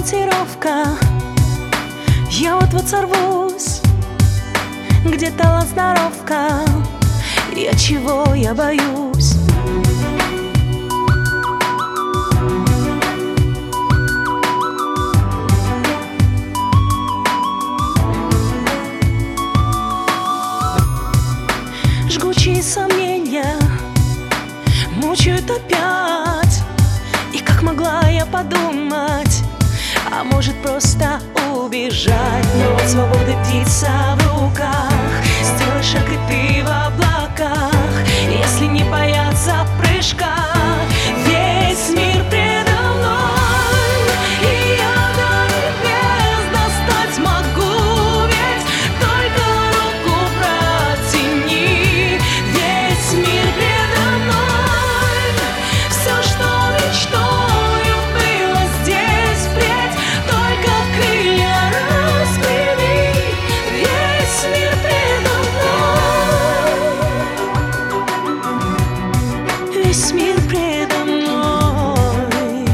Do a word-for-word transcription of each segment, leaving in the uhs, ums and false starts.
балансировка. Я вот-вот сорвусь, где талант, сноровка. И от чего я боюсь? Жгучие сомнения мучают опять. И как могла я подумать, а может просто убежать? Но вот свобода птица в руках, сделай шаг и ты в облаках. Если не бояться прыжка, весь мир предо мной, и я до небес достать могу, ведь только руку протяни. Весь мир предо мной, все, что мечтою было здесь впредь, только крылья распрями. Весь мир предо мной, весь мир предо мной.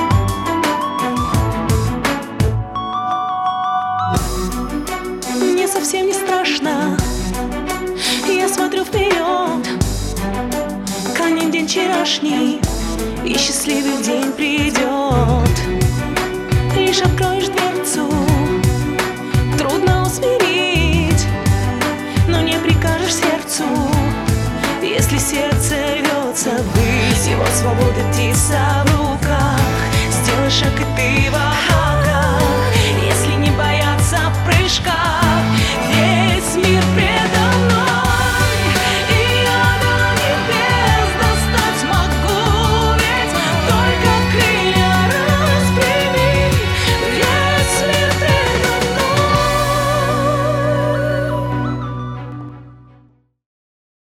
Мне совсем не страшно, я смотрю вперед. Канет день вчерашний, и счастливый день придет. Лишь откроешь дверцу, трудно усмирить, но не прикажешь сердцу, если сердце рвется ввысь. И вот свобода птица в руках, сделай шаг и ты в